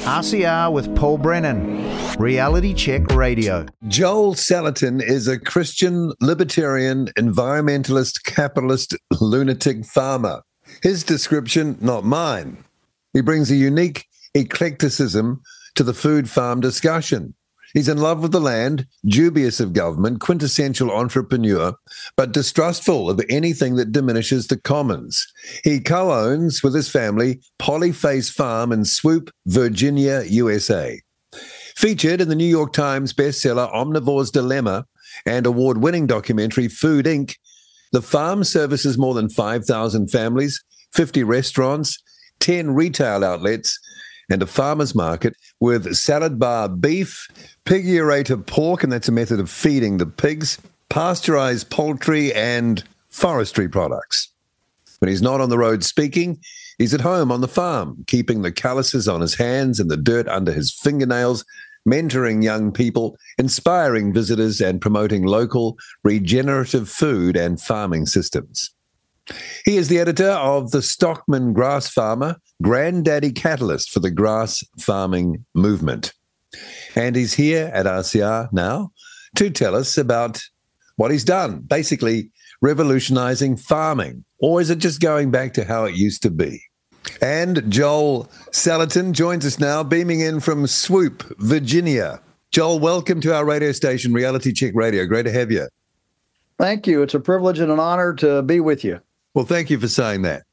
RCR with Paul Brennan, Reality Check Radio. Joel Salatin is a Christian, libertarian, environmentalist, capitalist, lunatic farmer. His description, not mine. He brings a unique eclecticism to the food farm discussion. He's in love with the land, dubious of government, quintessential entrepreneur, but distrustful of anything that diminishes the commons. He co-owns with his family Polyface Farm in Swoop, Virginia, USA. Featured in the New York Times bestseller Omnivore's Dilemma and award-winning documentary Food Inc., the farm services more than 5,000 families, 50 restaurants, 10 retail outlets, and a farmer's market with salad bar beef, pig-aerator pork, and that's a method of feeding the pigs, pasteurized poultry, and forestry products. When he's not on the road speaking, he's at home on the farm, keeping the calluses on his hands and the dirt under his fingernails, mentoring young people, inspiring visitors, and promoting local regenerative food and farming systems. He is the editor of The Stockman Grass Farmer, granddaddy catalyst for the grass farming movement. And he's here at RCR now to tell us about what he's done, basically revolutionizing farming. Or is it just going back to how it used to be? And Joel Salatin joins us now, beaming in from Swoop, Virginia. Joel, welcome to our radio station, Reality Check Radio. Great to have you. Thank you. It's a privilege and an honor to be with you. Well, thank you for saying that.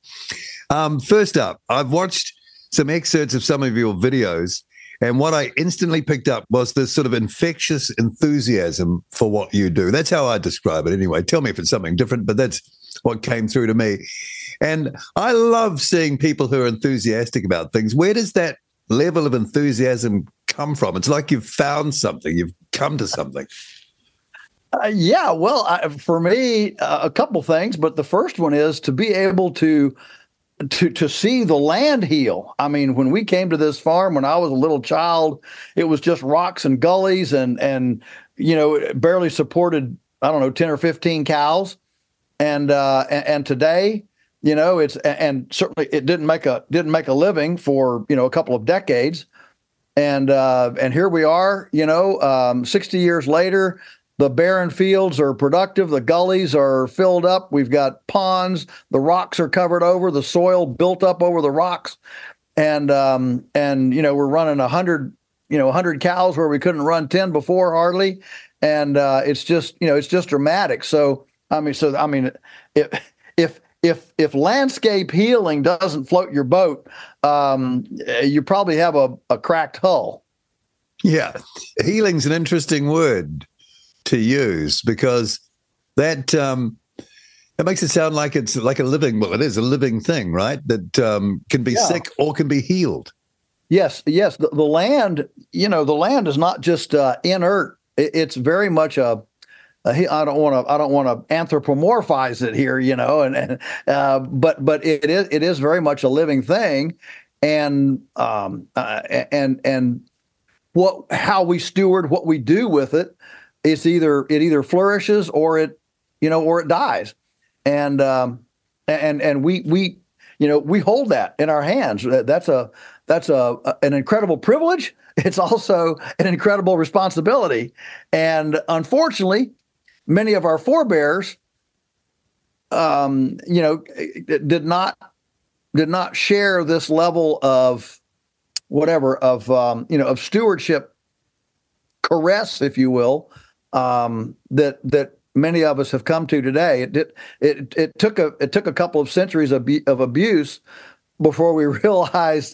First up, I've watched some excerpts of some of your videos, and what I instantly picked up was this sort of infectious enthusiasm for what you do. That's how I describe it anyway. Tell me if it's something different, but that's what came through to me. And I love seeing people who are enthusiastic about things. Where does that level of enthusiasm come from? It's like you've found something, you've come to something. For me, a couple things, but the first one is to be able to see the land heal. I mean, when we came to this farm, when I was a little child, it was just rocks and gullies and it barely supported, 10 or 15 cows. And today, it's, and certainly it didn't make a living for, a couple of decades. And here we are, 60 years later. The barren fields are productive. The gullies are filled up. We've got ponds. The rocks are covered over. The soil built up over the rocks, and we're running 100 cows where we couldn't run 10 before hardly, and it's just dramatic. So if landscape healing doesn't float your boat, you probably have a cracked hull. Yeah, healing's an interesting word to use, because that it makes it sound like it's like a living, well, it is a living thing, right? That can be sick or can be healed. Yes. The land, the land is not just inert. It's very much I don't want to anthropomorphize it here, but it is very much a living thing, and how we steward what we do with it. It either flourishes or it dies, and we hold that in our hands. That's an incredible privilege. It's also an incredible responsibility, and unfortunately, many of our forebears, did not share this level of of stewardship, caress, if you will. That many of us have come to today. It took a couple of centuries of abuse before we realized,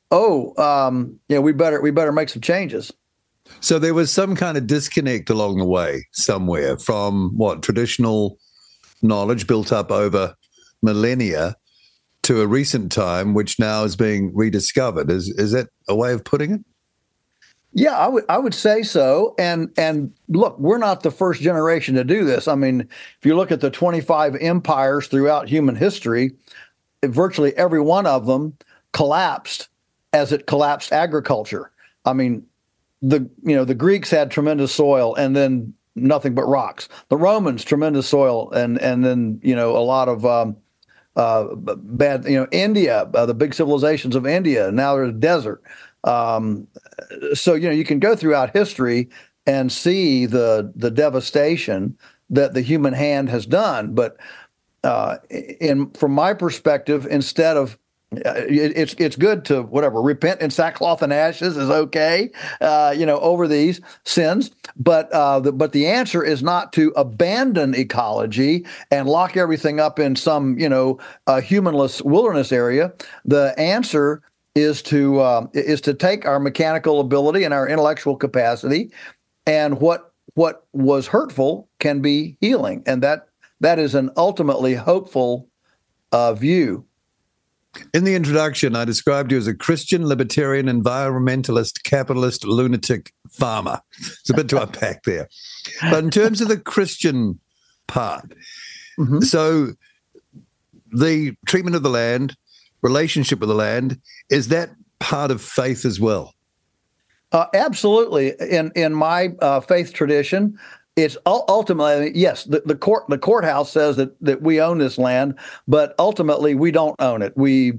we better make some changes. So there was some kind of disconnect along the way somewhere from traditional knowledge built up over millennia to a recent time, which now is being rediscovered. Is that a way of putting it? Yeah, I would say so. And look, we're not the first generation to do this. I mean, if you look at the 25 empires throughout human history, virtually every one of them collapsed as it collapsed agriculture. I mean, the Greeks had tremendous soil and then nothing but rocks. The Romans, tremendous soil and then a lot of bad. India, the big civilizations of India. Now there's a desert. So you can go throughout history and see the devastation that the human hand has done. But from my perspective, instead of it's good to repent in sackcloth and ashes is okay, over these sins. But the answer is not to abandon ecology and lock everything up in some humanless wilderness area. The answer is to take our mechanical ability and our intellectual capacity, and what was hurtful can be healing, and that is an ultimately hopeful view. In the introduction, I described you as a Christian, libertarian, environmentalist, capitalist, lunatic farmer. It's a bit to unpack there. But in terms of the Christian part, so the treatment of the land, relationship with the land, is that part of faith as well? Absolutely. In my faith tradition, it's ultimately, yes, the courthouse says that we own this land, but ultimately we don't own it. We,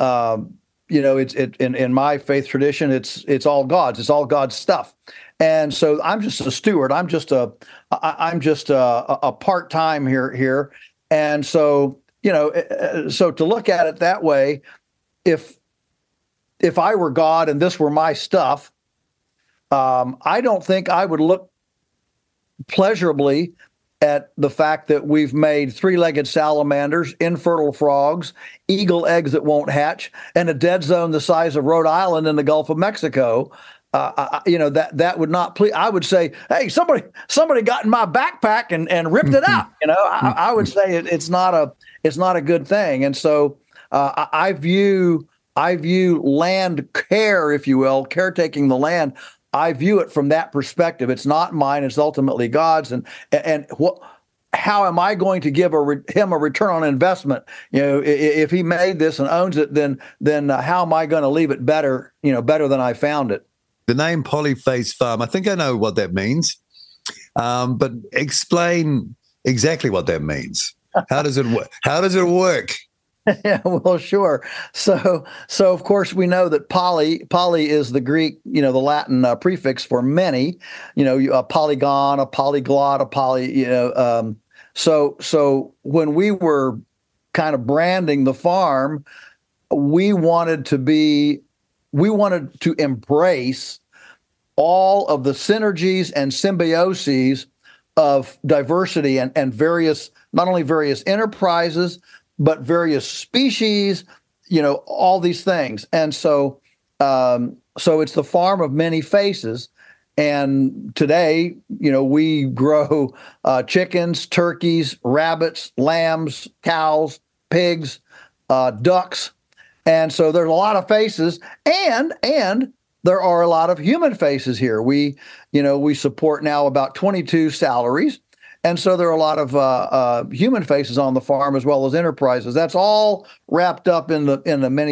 in my faith tradition, it's all God's. It's all God's stuff, and so I'm just a steward. I'm just a part-time here, and so so to look at it that way, if I were God and this were my stuff, I don't think I would look pleasurably at the fact that we've made three-legged salamanders, infertile frogs, eagle eggs that won't hatch, and a dead zone the size of Rhode Island in the Gulf of Mexico. That would not please. I would say, hey, somebody got in my backpack and ripped it out. I would say it's not a good thing. And so I view land care, if you will, caretaking the land. I view it from that perspective. It's not mine; it's ultimately God's. And how am I going to give him a return on investment? If he made this and owns it, then how am I going to leave it better than I found it? The name Polyface Farm, I think I know what that means, but explain exactly what that means. How does it work? How does it work? Yeah, well, sure. So of course we know that poly is the Greek, the Latin prefix for many, a polygon, a polyglot, a poly, so when we were kind of branding the farm, we wanted to embrace all of the synergies and symbioses of diversity and various, not only various enterprises, but various species, all these things. And so it's the farm of many faces. And today, we grow chickens, turkeys, rabbits, lambs, cows, pigs, ducks. And so there's a lot of faces, and there are a lot of human faces here. We support now about 22 salaries. And so there are a lot of human faces on the farm as well as enterprises. That's all wrapped up in the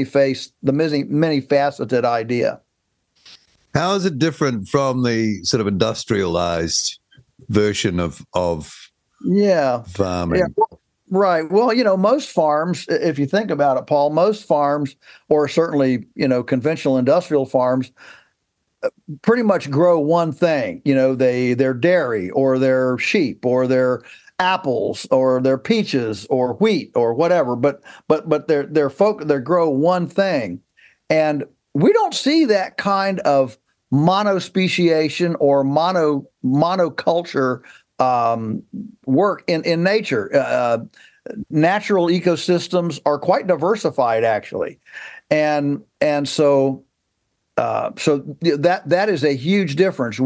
many faceted idea. How is it different from the sort of industrialized version of farming? Yeah, right. Well, most farms, if you think about it, Paul, most farms, or certainly conventional industrial farms, pretty much grow one thing. They're dairy, or they're sheep, or they're apples, or they're peaches, or wheat, or whatever. But they grow one thing, and we don't see that kind of monospeciation or monoculture work in nature. Natural ecosystems are quite diversified, actually, and so. So that is a huge difference.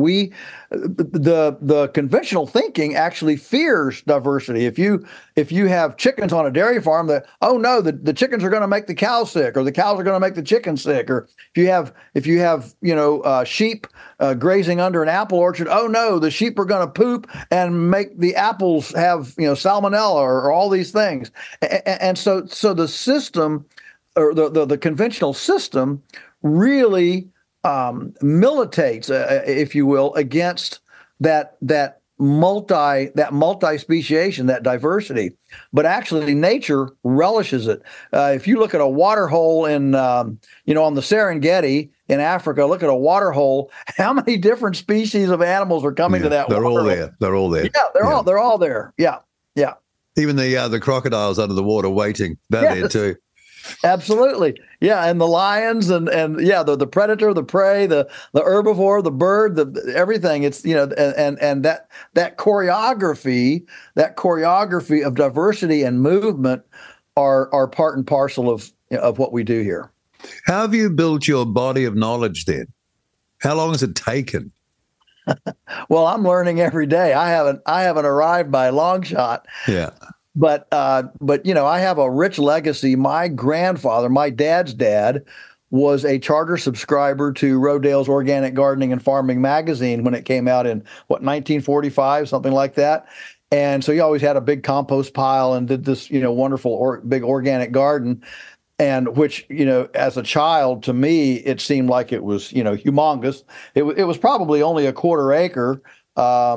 The conventional thinking actually fears diversity. If you have chickens on a dairy farm, the chickens are going to make the cows sick, or the cows are going to make the chickens sick. Or if you have sheep grazing under an apple orchard, the sheep are going to poop and make the apples have salmonella or all these things. And so the system, or the conventional system, really militates, if you will, against that multi-speciation, that diversity. But actually, nature relishes it. If you look at a water hole in, on the Serengeti in Africa, look at a water hole. How many different species of animals are coming to that? They're water all hole? there. They're all there. Yeah, they're all there. Yeah, yeah. Even the crocodiles under the water waiting. They're there too. Absolutely. Yeah. And the lions and the predator, the prey, the herbivore, the bird, everything. It's, and that choreography of diversity and movement are part and parcel of what we do here. How have you built your body of knowledge then? How long has it taken? Well, I'm learning every day. I haven't arrived by a long shot. Yeah. But I have a rich legacy. My grandfather, my dad's dad, was a charter subscriber to Rodale's Organic Gardening and Farming magazine when it came out in 1945, something like that. And so he always had a big compost pile and did this, wonderful big organic garden. And which, as a child, to me, it seemed like it was, humongous. It was probably only a quarter acre, a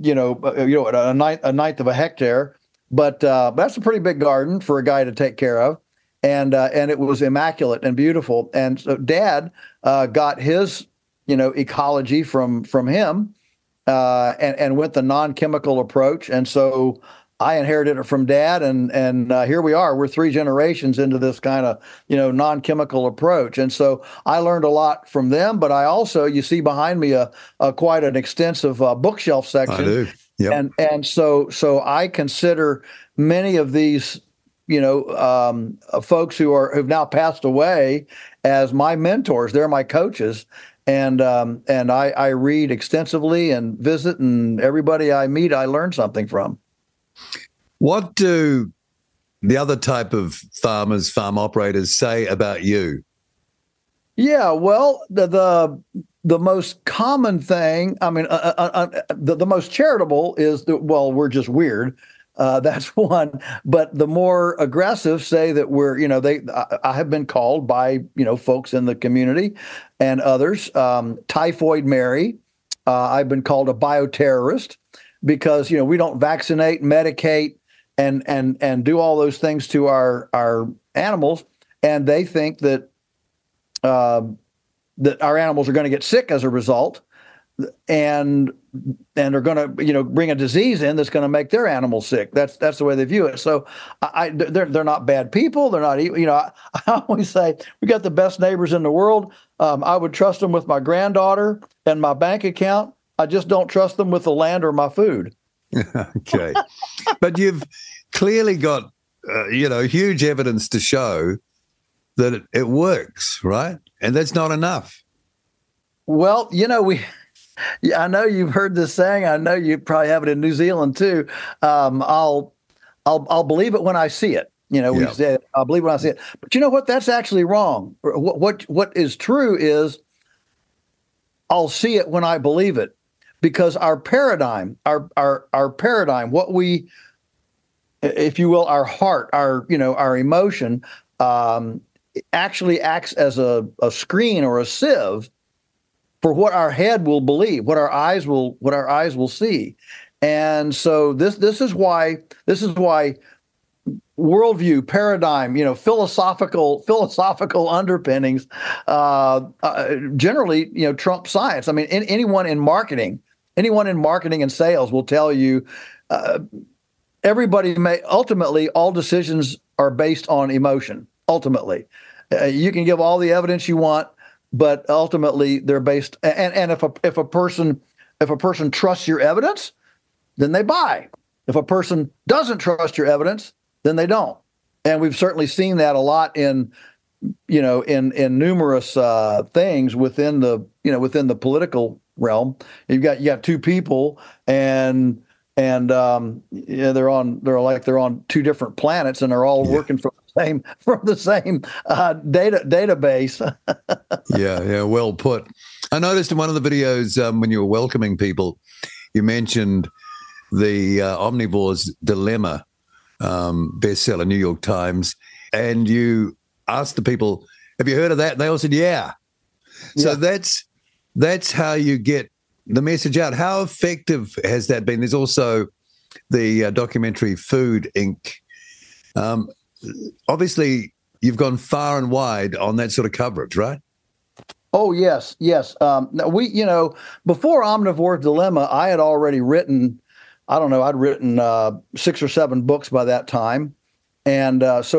ninth of a hectare. But that's a pretty big garden for a guy to take care of, and it was immaculate and beautiful. And so Dad got his, ecology from him, and went the non-chemical approach. And so I inherited it from Dad, and here we are. We're 3 generations into this kind of non-chemical approach. And so I learned a lot from them. But I also, you see behind me, a quite an extensive bookshelf section. I do. Yep. And so I consider many of these, folks who've now passed away as my mentors. They're my coaches, and I read extensively and visit, and everybody I meet, I learn something from. What do the other type of farmers, farm operators say about you? Yeah, well, the most common thing, the most charitable is we're just weird. That's one. But the more aggressive say that we're, I have been called by, folks in the community and others, Typhoid Mary. I've been called a bioterrorist because, we don't vaccinate, medicate, and do all those things to our animals. And they think that our animals are going to get sick as a result, and they're going to bring a disease in that's going to make their animals sick. That's the way they view it. So they're not bad people. They're not I always say we got the best neighbors in the world. I would trust them with my granddaughter and my bank account. I just don't trust them with the land or my food. Okay, but you've clearly got huge evidence to show that it works, right? And that's not enough. Well, I know you've heard this saying. I know you probably have it in New Zealand too. I'll believe it when I see it. We say I'll believe when I see it. But you know what? That's actually wrong. What is true is I'll see it when I believe it, because our paradigm, our paradigm, what we, if you will, our heart, our emotion, actually acts as a screen or a sieve for what our head will believe, what our eyes will see. And so this is why worldview, paradigm, philosophical underpinnings generally trump science. I mean, anyone in marketing and sales will tell you ultimately all decisions are based on emotion. Ultimately, you can give all the evidence you want, but ultimately they're based. And if a person trusts your evidence, then they buy. If a person doesn't trust your evidence, then they don't. And we've certainly seen that a lot in numerous things within the political realm. You got two people, and they're on two different planets, and they're all working from the same database. Yeah, well put. I noticed in one of the videos when you were welcoming people, you mentioned the Omnivore's Dilemma bestseller, New York Times, and you asked the people, "Have you heard of that?" And they all said, "Yeah." So that's how you get the message out. How effective has that been? There's also the documentary Food Inc. Obviously, you've gone far and wide on that sort of coverage, right? Oh, yes, yes. Before Omnivore's Dilemma, I had already written, I'd written 6 or 7 books by that time. And that's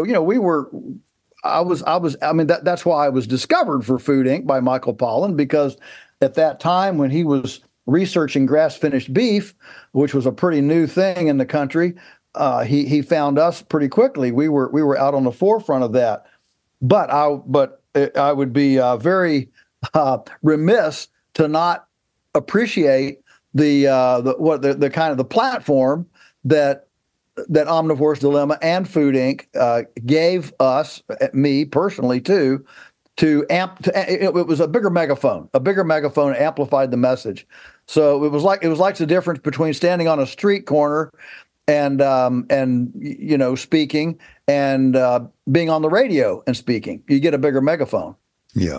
why I was discovered for Food Inc. by Michael Pollan, because at that time when he was researching grass-finished beef, which was a pretty new thing in the country, he found us pretty quickly. We were out on the forefront of that. But I would be very remiss to not appreciate the kind of the platform that Omnivore's Dilemma and Food Inc. Gave us, me personally too, it was a bigger megaphone. A bigger megaphone amplified the message. So it was like the difference between standing on a street corner and speaking and being on the radio and speaking. You get a bigger megaphone. Yeah.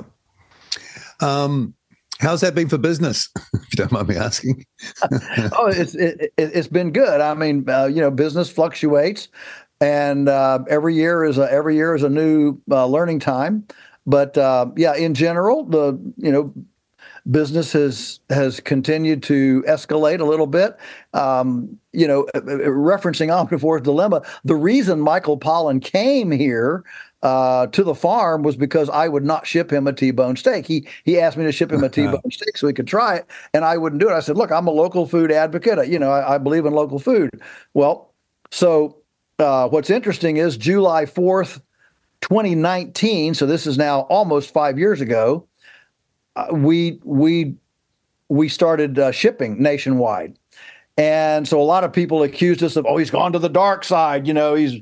How's that been for business, if you don't mind me asking? It's been good. I mean, business fluctuates, and every year is a new learning time. But in general, business has continued to escalate a little bit. Referencing Omnivore's Dilemma, the reason Michael Pollan came here to the farm was because I would not ship him a T-bone steak. He asked me to ship him a T-bone steak so he could try it, and I wouldn't do it. I said, look, I'm a local food advocate. I believe in local food. Well, so what's interesting is July 4th, 2019, so this is now almost 5 years ago, we started shipping nationwide. And so a lot of people accused us of, he's gone to the dark side. He's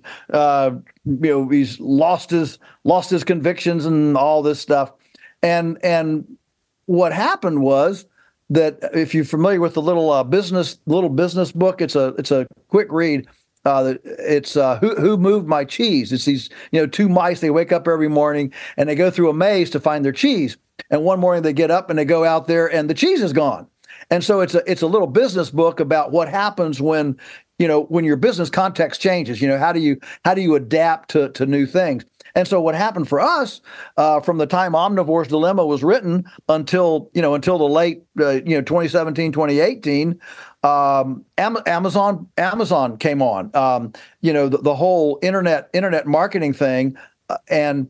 lost his convictions and all this stuff. And what happened was that, if you're familiar with the little business book, it's a quick read. It's Who Moved My Cheese? It's these 2 mice. They wake up every morning and they go through a maze to find their cheese. And one morning they get up and they go out there and the cheese is gone. And so it's a little business book about what happens when your business context changes. How do you adapt to new things? And so what happened for us from the time Omnivore's Dilemma was written until the late 2017, 2018, Amazon came on. The whole internet marketing thing, and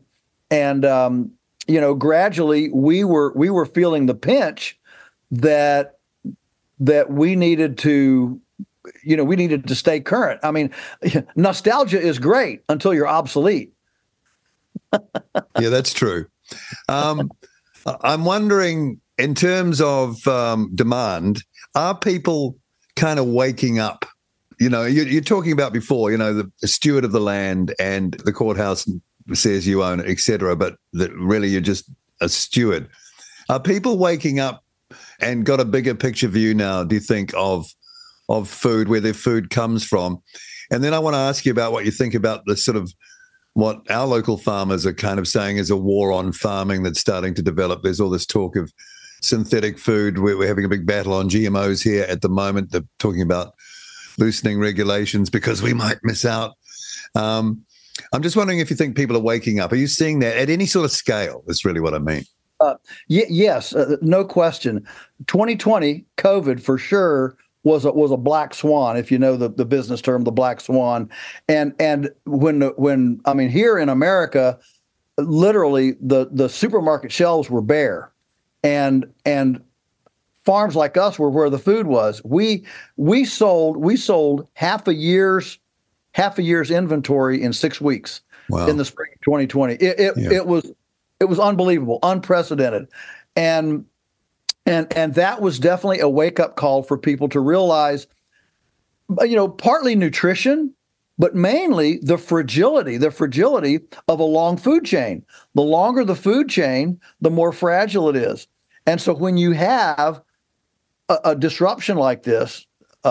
gradually we were feeling the pinch that we needed to stay current. I mean, nostalgia is great until you're obsolete. Yeah, that's true. I'm wondering, in terms of demand, are people kind of waking up? You're talking about before, the steward of the land and the courthouse says you own it, et cetera, but that really you're just a steward. Are people waking up and got a bigger picture view now, do you think, of food, where their food comes from? And then I want to ask you about what you think about the sort of what our local farmers are kind of saying is a war on farming that's starting to develop. There's all this talk of synthetic food. We're having a big battle on GMOs here at the moment. They're talking about loosening regulations because we might miss out. I'm just wondering if you think people are waking up. Are you seeing that at any sort of scale? That's really what I mean. Yes, no question. 2020, COVID for sure was a black swan, if you know the business term, the black swan. And when I mean, here in America, literally the supermarket shelves were bare, and farms like us were where the food was. We sold half a year's inventory in 6 weeks. Wow. In the spring of 2020. It was unbelievable, unprecedented. And that was definitely a wake-up call for people to realize, partly nutrition, but mainly the fragility of a long food chain. The longer the food chain, the more fragile it is. And so when you have a disruption like this,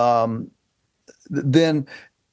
then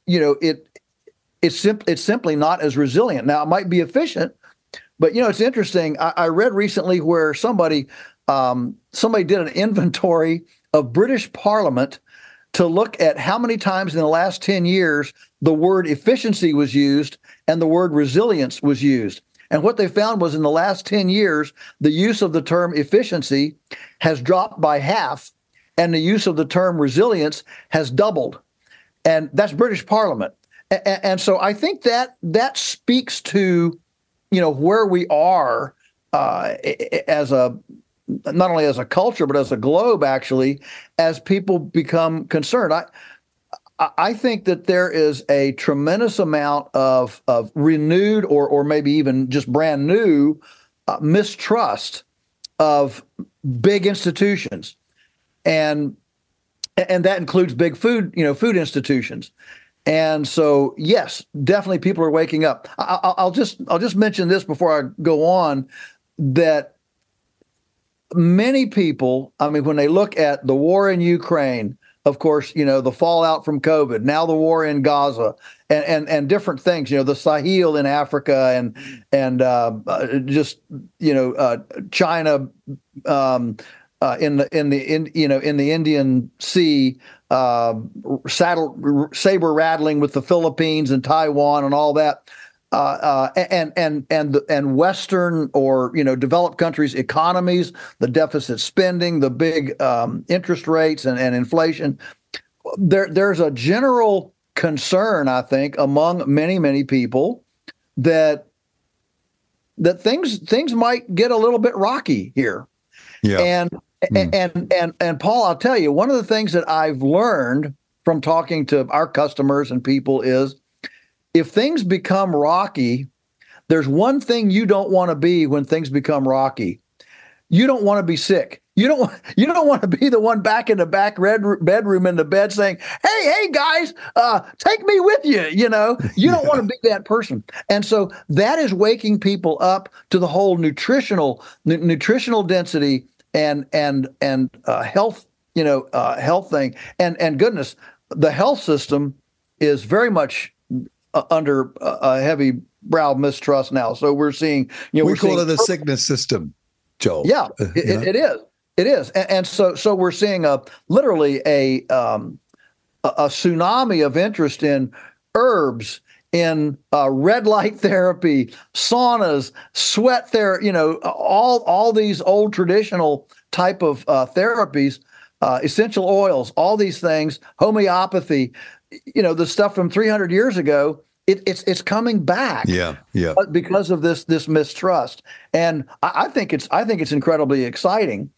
it's simply not as resilient. Now, it might be efficient, but it's interesting. I read recently where somebody did an inventory of British Parliament to look at how many times in the last 10 years the word efficiency was used and the word resilience was used. And what they found was in the last 10 years, the use of the term efficiency has dropped by half, and the use of the term resilience has doubled. And that's British Parliament. And so I think that speaks to, where we are as not only as a culture, but as a globe, actually, as people become concerned. I think that there is a tremendous amount of renewed or maybe even just brand new mistrust of big institutions, and that includes big food institutions. And so, yes, definitely people are waking up. I'll just mention this before I go on, that many people, when they look at the war in Ukraine, of course, the fallout from COVID, now the war in Gaza, and different things, the Sahel in Africa, and China in the Indian Sea, saber rattling with the Philippines and Taiwan and all that, and Western or developed countries' economies, the deficit spending, the big interest rates and inflation. There's a general concern, I think, among many people that things might get a little bit rocky here. Yeah. And Paul, I'll tell you, one of the things that I've learned from talking to our customers and people is, if things become rocky, there's one thing you don't want to be when things become rocky. You don't want to be sick. You don't want to be the one back in the back bedroom in the bed saying, hey guys, take me with you. You don't want to be that person. And so that is waking people up to the whole nutritional density and health, health thing. And goodness, the health system is very much under a heavy brow mistrust now. So we're seeing, we call it a sickness system, Joel. Yeah, it is. It is. And so we're seeing literally a tsunami of interest in herbs, in red light therapy, saunas, sweat therapy, all these old traditional type of therapies, essential oils, all these things, homeopathy, the stuff from 300 years ago. It's coming back. Yeah. Because of this mistrust, and I think it's incredibly exciting,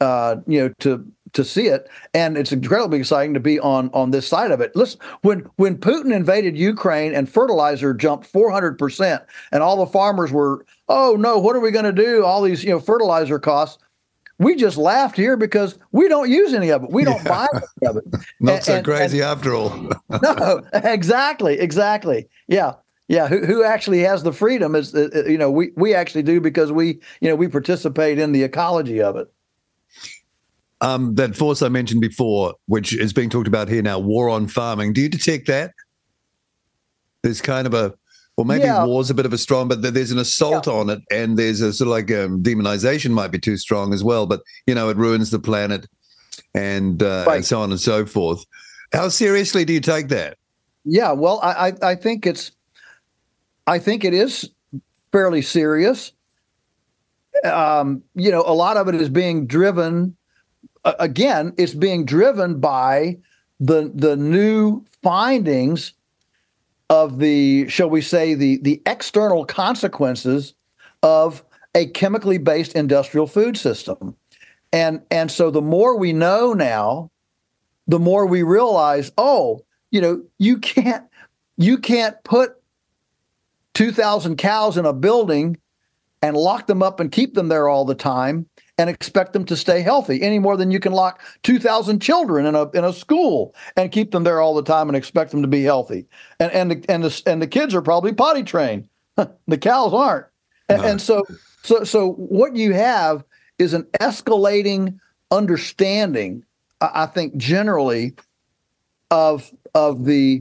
to see it, and it's incredibly exciting to be on this side of it. Listen, when Putin invaded Ukraine and fertilizer jumped 400%, and all the farmers were, oh no, what are we going to do? All these fertilizer costs. We just laughed here because we don't use any of it. We don't buy any of it. Not so crazy after all. No, exactly. Yeah. Who actually has the freedom is, we actually do, because we participate in the ecology of it. That force I mentioned before, which is being talked about here now, war on farming. Do you detect that? There's kind of war's a bit of a strong, but there's an assault on it, and there's a sort of like demonization might be too strong as well, but it ruins the planet and so on and so forth. How seriously do you take that? Yeah, well, I think it is fairly serious. A lot of it is being driven. Again, it's being driven by the new findings of the, shall we say, the external consequences of a chemically based industrial food system. And so the more we know now, the more we realize, you can't put 2,000 cows in a building and lock them up and keep them there all the time and expect them to stay healthy any more than you can lock 2,000 children in a school and keep them there all the time and expect them to be healthy. And the kids are probably potty trained. The cows aren't. And so what you have is an escalating understanding, I think, generally of the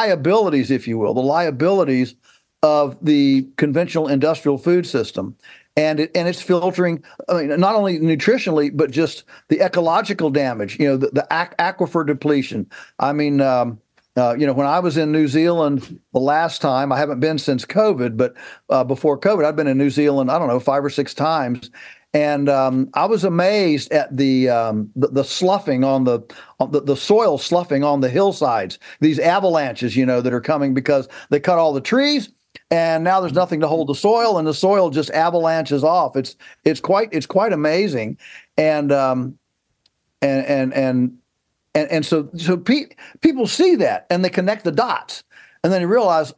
liabilities, if you will, the liabilities of the conventional industrial food system. and it's filtering. I mean, not only nutritionally, but just the ecological damage. The aquifer depletion. I mean, when I was in New Zealand the last time, I haven't been since COVID, but before COVID, I'd been in New Zealand, I don't know, 5 or 6 times. And I was amazed at the sloughing on the soil sloughing on the hillsides, these avalanches, that are coming because they cut all the trees, and now there's nothing to hold the soil, and the soil just avalanches off. It's quite amazing, and so people see that and they connect the dots, and then they realize,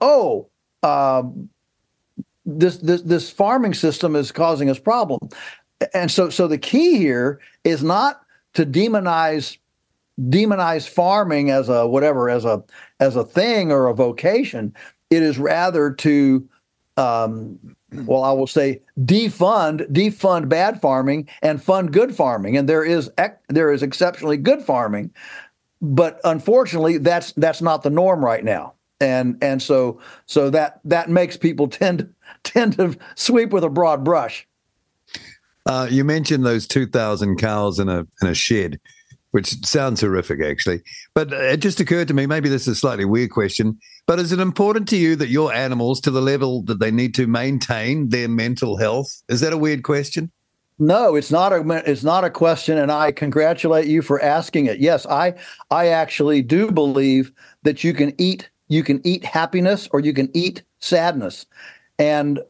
this farming system is causing us problem. And so the key here is not to demonize farming as a thing or a vocation. It is rather to, I will say, defund bad farming and fund good farming. And there is exceptionally good farming, but unfortunately, that's not the norm right now. And so that makes people tend to sweep with a broad brush. You mentioned those 2,000 cows in a shed, which sounds horrific, actually. But it just occurred to me, maybe this is a slightly weird question, but is it important to you that your animals, to the level that they need to maintain their mental health? Is that a weird question? No, it's not a question, and I congratulate you for asking it. Yes, I actually do believe that you can eat happiness or you can eat sadness, and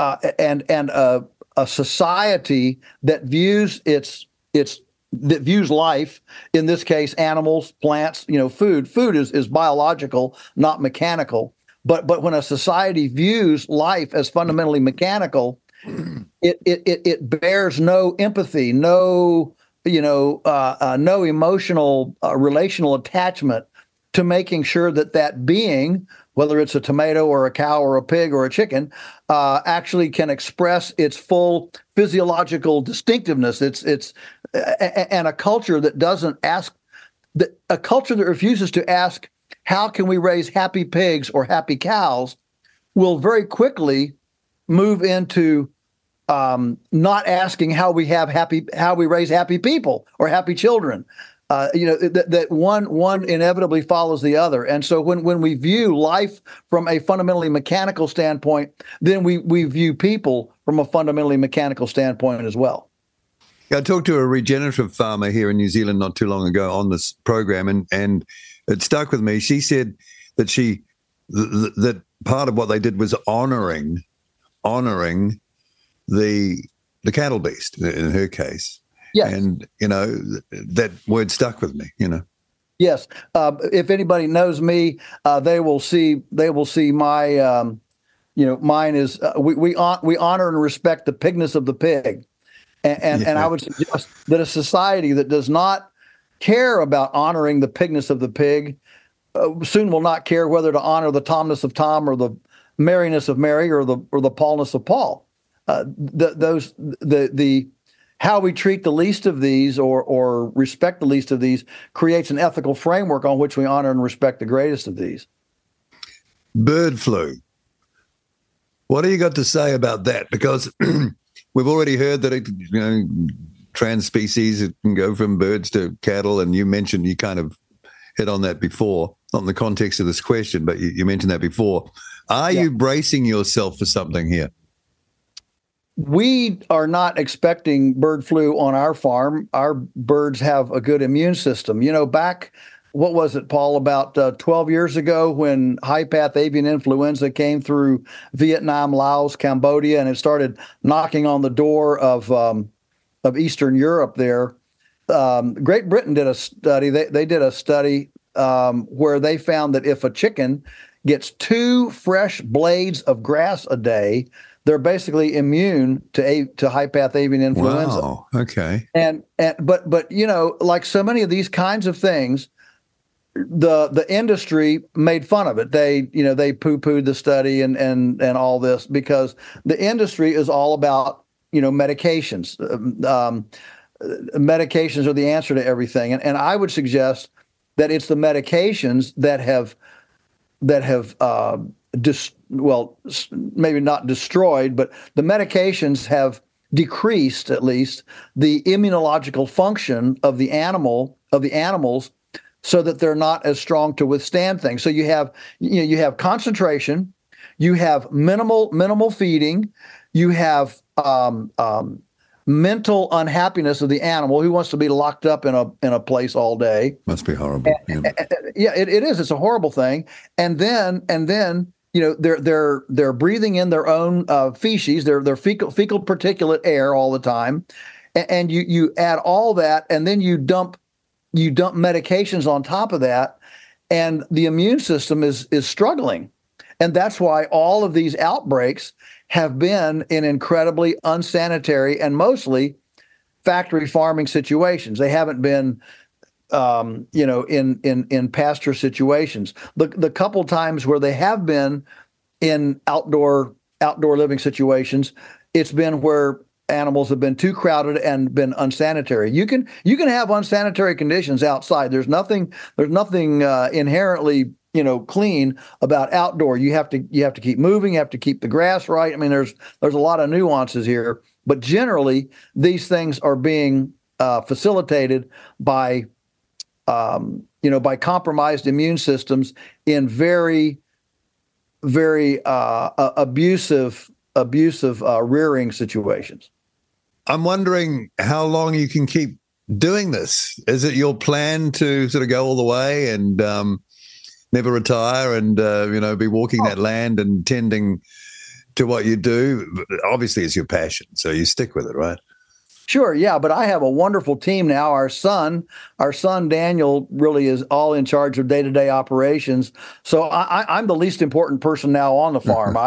a society that views life, in this case, animals, plants, food. Food is biological, not mechanical. But when a society views life as fundamentally mechanical, it bears no empathy, no emotional relational attachment to making sure that being, whether it's a tomato or a cow or a pig or a chicken, actually can express its full physiological distinctiveness. It's and a culture that doesn't ask, a culture that refuses to ask, how can we raise happy pigs or happy cows, will very quickly move into not asking how we raise happy people or happy children. That one inevitably follows the other. And so when we view life from a fundamentally mechanical standpoint, then we view people from a fundamentally mechanical standpoint as well. I talked to a regenerative farmer here in New Zealand not too long ago on this program, and it stuck with me. She said that that part of what they did was honoring the cattle beast in her case. Yes. And, that word stuck with me, Yes. If anybody knows me, they will see my, mine is, we honor and respect the pigness of the pig. And I would suggest that a society that does not care about honoring the pigness of the pig soon will not care whether to honor the Tomness of Tom or the Maryness of Mary or the Paulness of Paul. How we treat the least of these or respect the least of these creates an ethical framework on which we honor and respect the greatest of these. Bird flu. What do you got to say about that? Because we've already heard that trans species, it can go from birds to cattle, and you kind of hit on that before, not in the context of this question, but you mentioned that before. Are you bracing yourself for something here? We are not expecting bird flu on our farm. Our birds have a good immune system. Back, what was it, Paul, about 12 years ago when high-path avian influenza came through Vietnam, Laos, Cambodia, and it started knocking on the door of Eastern Europe there. Great Britain did a study. They did a study where they found that if a chicken gets 2 fresh blades of grass a day, they're basically immune to high-path avian influenza. Wow. Okay. But like so many of these kinds of things, the industry made fun of it. They poo-pooed the study and all this because the industry is all about medications. Medications are the answer to everything, and I would suggest that it's the medications that have maybe not destroyed, but the medications have decreased at least the immunological function of the animals, so that they're not as strong to withstand things. So you have concentration, you have minimal feeding, you have mental unhappiness of the animal who wants to be locked up in a place all day. Must be horrible. Yeah, it is. It's a horrible thing. And then they're breathing in their own feces, their fecal particulate air all the time, and you add all that, and then you dump medications on top of that, and the immune system is struggling. And that's why all of these outbreaks have been in incredibly unsanitary and mostly factory farming situations. They haven't been, in pasture situations. The couple times where they have been in outdoor living situations, it's been where animals have been too crowded and been unsanitary. You can have unsanitary conditions outside. There's nothing inherently clean about outdoor. You have to keep moving. You have to keep the grass right. I mean, there's a lot of nuances here, but generally these things are being facilitated by compromised immune systems in very, very abusive rearing situations. I'm wondering how long you can keep doing this. Is it your plan to sort of go all the way and never retire and be walking that land and tending to what you do? Obviously, it's your passion, so you stick with it, right? Sure, yeah, but I have a wonderful team now. Our son Daniel really is all in charge of day-to-day operations. So I'm the least important person now on the farm.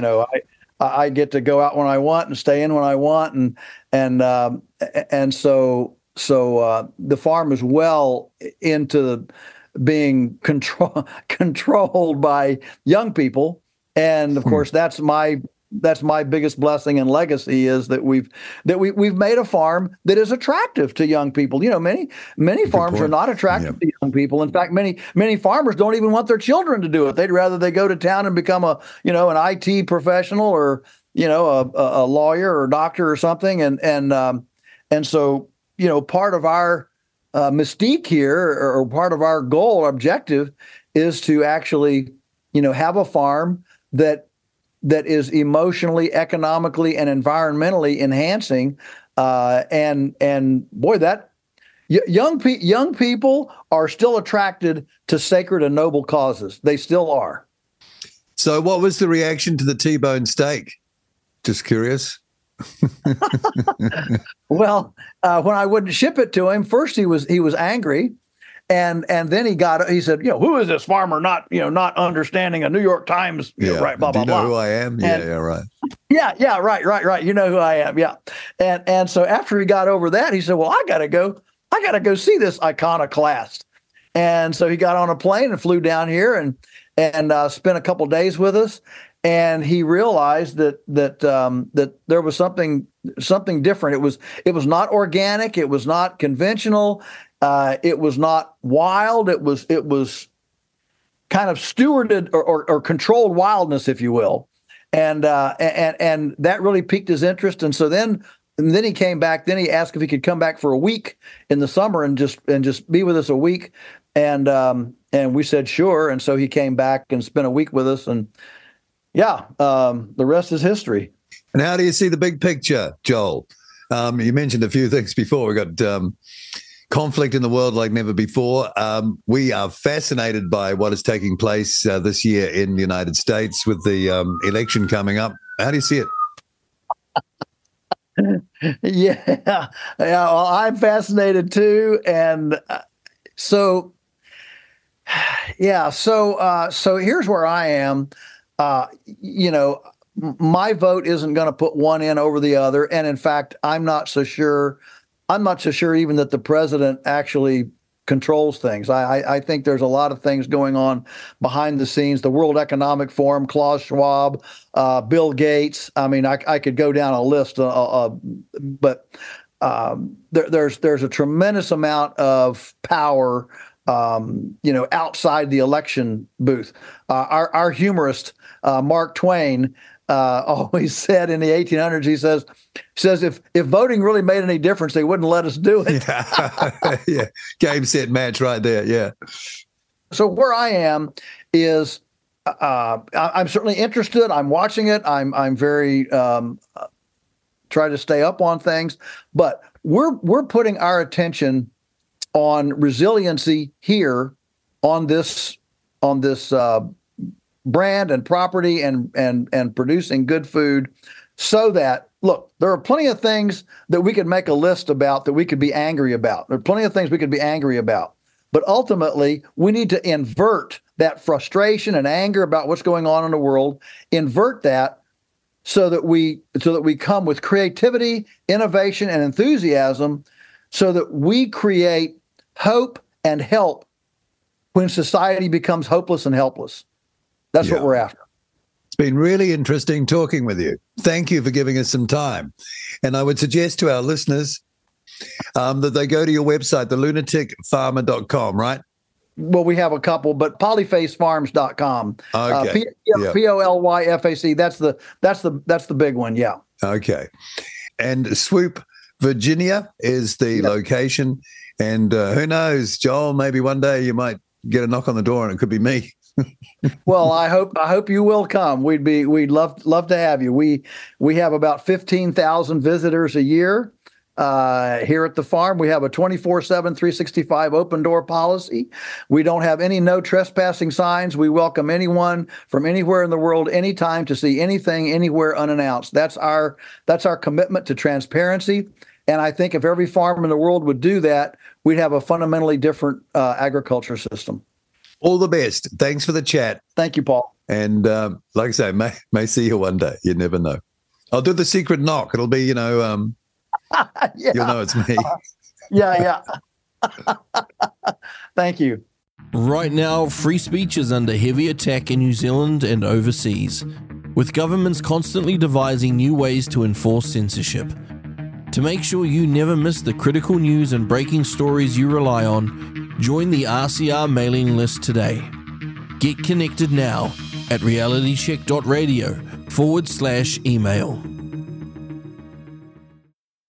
I get to go out when I want and stay in when I want, and so the farm is well into being controlled by young people, and of course that's my biggest blessing and legacy is that we've made a farm that is attractive to young people. Many farms are not attractive to young people. In fact, many farmers don't even want their children to do it. They'd rather they go to town and become an IT professional or a lawyer or doctor or something. And so part of our mystique here, or part of our goal or objective, is to actually have a farm that is emotionally, economically, and environmentally enhancing. And boy, that young people are still attracted to sacred and noble causes. They still are. So what was the reaction to the T-bone steak? Just curious. Well, when I wouldn't ship it to him, first he was angry. And then he said, who is this farmer not understanding a New York Times, right, blah, blah, blah. Do you know who I am? Right. Yeah, right. You know who I am. Yeah. And so after he got over that, he said, well, I got to go see this iconoclast. And so he got on a plane and flew down here and spent a couple days with us. And he realized that there was something different. It was not organic. It was not conventional. It was not wild. It was kind of stewarded or controlled wildness, if you will, and that really piqued his interest. And so then he came back. Then he asked if he could come back for a week in the summer and just be with us a week. And we said sure. And so he came back and spent a week with us. And the rest is history. And how do you see the big picture, Joel? You mentioned a few things before. We got conflict in the world like never before. We are fascinated by what is taking place this year in the United States with the election coming up. How do you see it? Yeah. Well, I'm fascinated too, and so here's where I am. My vote isn't going to put one in over the other, and in fact, I'm not so sure even that the president actually controls things. I think there's a lot of things going on behind the scenes. The World Economic Forum, Klaus Schwab, Bill Gates. I mean, I could go down a list, but there's a tremendous amount of power outside the election booth. Our humorist, Mark Twain, always said in the 1800s, he says if voting really made any difference, they wouldn't let us do it. Yeah. Game, set, match right there. Yeah. So where I am is I'm certainly interested. I'm watching it. I'm very try to stay up on things, but we're putting our attention on resiliency here on this brand and property and producing good food, so that, look, there are plenty of things that we could make a list about that we could be angry about. There are plenty of things we could be angry about. But ultimately, we need to invert that frustration and anger about what's going on in the world, invert that so that we come with creativity, innovation, and enthusiasm, so that we create hope and help when society becomes hopeless and helpless. That's what we're after. It's been really interesting talking with you. Thank you for giving us some time. And I would suggest to our listeners that they go to your website, thelunaticfarmer.com, right? Well, we have a couple, but polyfacefarms.com. Okay. Polyfac. That's the big one. Yeah. Okay. And Swoop, Virginia is the location. And who knows, Joel, maybe one day you might get a knock on the door and it could be me. Well, I hope you will come. We'd love to have you. We have about 15,000 visitors a year here at the farm. We have a 24/7, 365 open door policy. We don't have any no trespassing signs. We welcome anyone from anywhere in the world, anytime, to see anything anywhere unannounced. That's our commitment to transparency. And I think if every farm in the world would do that, we'd have a fundamentally different agriculture system. All the best. Thanks for the chat. Thank you, Paul. And like I say, may see you one day. You never know. I'll do the secret knock. It'll be, yeah. You'll know it's me. Yeah. Thank you. Right now, free speech is under heavy attack in New Zealand and overseas, with governments constantly devising new ways to enforce censorship. To make sure you never miss the critical news and breaking stories you rely on, join the RCR mailing list today. Get connected now at realitycheck.radio/email.